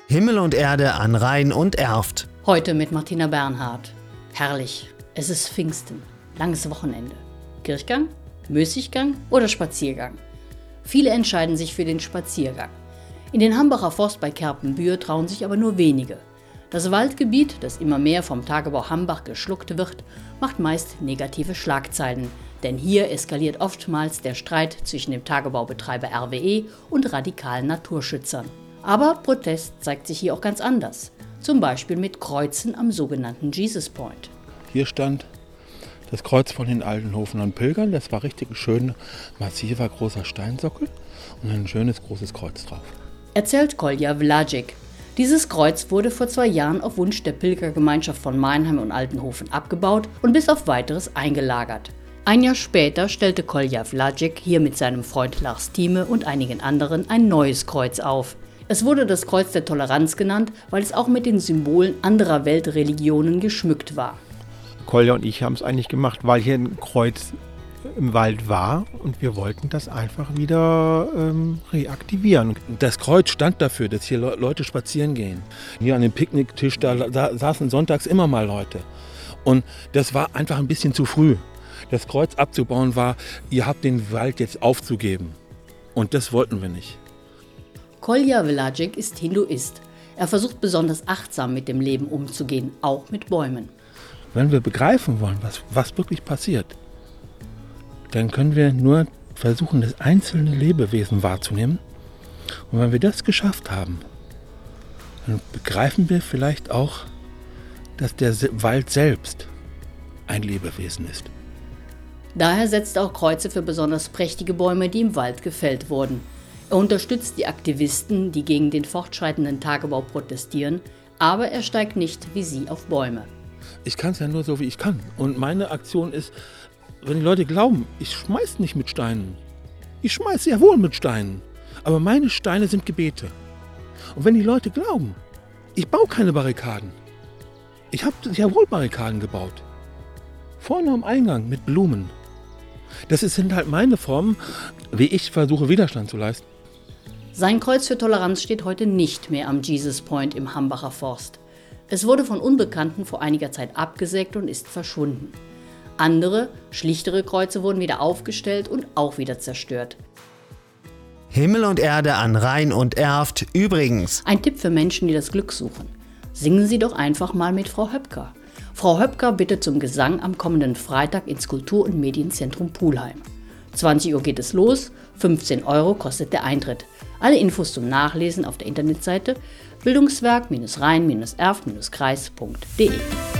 Himmel und Erde an Rhein und Erft. Heute mit Martina Bernhard. Herrlich, es ist Pfingsten, langes Wochenende. Kirchgang, Müßiggang oder Spaziergang? Viele entscheiden sich für den Spaziergang. In den Hambacher Forst bei Kerpenbühr trauen sich aber nur wenige. Das Waldgebiet, das immer mehr vom Tagebau Hambach geschluckt wird, macht meist negative Schlagzeilen. Denn hier eskaliert oftmals der Streit zwischen dem Tagebaubetreiber RWE und radikalen Naturschützern. Aber Protest zeigt sich hier auch ganz anders. Zum Beispiel mit Kreuzen am sogenannten Jesus Point. Hier stand das Kreuz von den Altenhofenern Pilgern. Das war richtig ein schöner, massiver, großer Steinsockel und ein schönes, großes Kreuz drauf. Erzählt Kolja Vlajic. Dieses Kreuz wurde vor 2 Jahren auf Wunsch der Pilgergemeinschaft von Meinheim und Altenhofen abgebaut und bis auf Weiteres eingelagert. Ein Jahr später stellte Kolja Vlajic hier mit seinem Freund Lars Thieme und einigen anderen ein neues Kreuz auf. Es wurde das Kreuz der Toleranz genannt, weil es auch mit den Symbolen anderer Weltreligionen geschmückt war. Kolja und ich haben es eigentlich gemacht, weil hier ein Kreuz im Wald war und wir wollten das einfach wieder reaktivieren. Das Kreuz stand dafür, dass hier Leute spazieren gehen. Hier an dem Picknicktisch, da saßen sonntags immer mal Leute. Und das war einfach ein bisschen zu früh. Das Kreuz abzubauen war, ihr habt den Wald jetzt aufzugeben. Und das wollten wir nicht. Kolja Vlajic ist Hinduist. Er versucht besonders achtsam mit dem Leben umzugehen, auch mit Bäumen. Wenn wir begreifen wollen, was wirklich passiert, dann können wir nur versuchen, das einzelne Lebewesen wahrzunehmen. Und wenn wir das geschafft haben, dann begreifen wir vielleicht auch, dass der Wald selbst ein Lebewesen ist. Daher setzt er auch Kreuze für besonders prächtige Bäume, die im Wald gefällt wurden. Er unterstützt die Aktivisten, die gegen den fortschreitenden Tagebau protestieren, aber er steigt nicht wie sie auf Bäume. Ich kann es ja nur so, wie ich kann. Und meine Aktion ist, wenn die Leute glauben, ich schmeiß nicht mit Steinen. Ich schmeiß sehr wohl mit Steinen. Aber meine Steine sind Gebete. Und wenn die Leute glauben, ich baue keine Barrikaden. Ich habe sehr wohl Barrikaden gebaut. Vorne am Eingang mit Blumen. Das sind halt meine Formen, wie ich versuche, Widerstand zu leisten. Sein Kreuz für Toleranz steht heute nicht mehr am Jesus Point im Hambacher Forst. Es wurde von Unbekannten vor einiger Zeit abgesägt und ist verschwunden. Andere, schlichtere Kreuze wurden wieder aufgestellt und auch wieder zerstört. Himmel und Erde an Rhein und Erft übrigens. Ein Tipp für Menschen, die das Glück suchen. Singen Sie doch einfach mal mit Frau Höpker. Frau Höpker bittet zum Gesang am kommenden Freitag ins Kultur- und Medienzentrum Pulheim. 20 Uhr geht es los, 15 € kostet der Eintritt. Alle Infos zum Nachlesen auf der Internetseite bildungswerk-rhein-erft-kreis.de.